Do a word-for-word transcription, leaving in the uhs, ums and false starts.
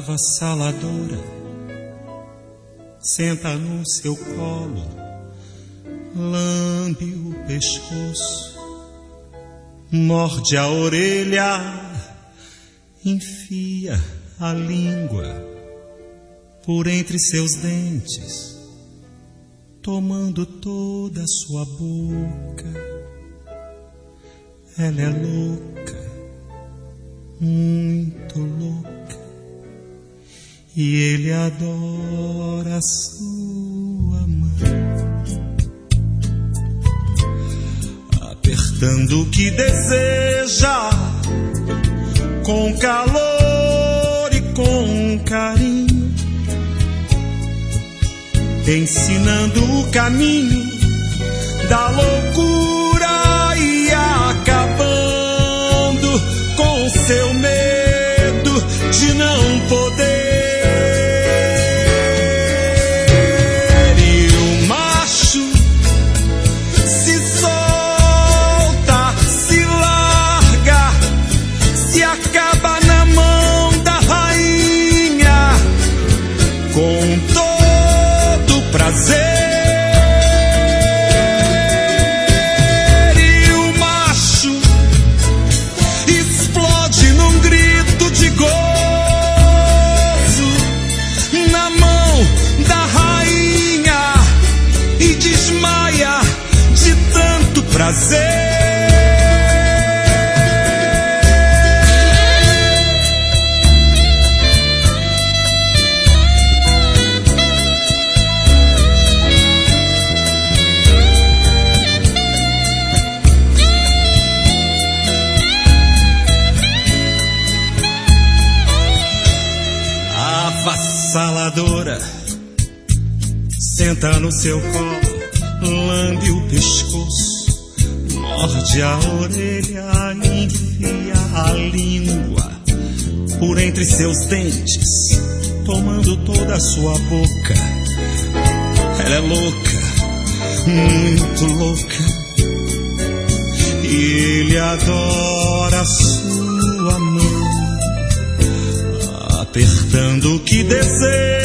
avassaladora senta no seu colo, lambe o pescoço, morde a orelha, enfia a língua por entre seus dentes, tomando toda a sua boca. Ela é louca, muito louca, e ele adora a sua mão, apertando o que deseja, com calor e com carinho, ensinando o caminho da loucura e acabando com seu medo de não poder. E o macho se solta, se larga, se acaba na mão da rainha com todo prazer. Prazer. Avassaladora senta no seu colo, lambe o pescoço, morde a orelha, enfia a língua por entre seus dentes, tomando toda a sua boca. Ela é louca, muito louca, e ele adora a sua mão, apertando o que deseja,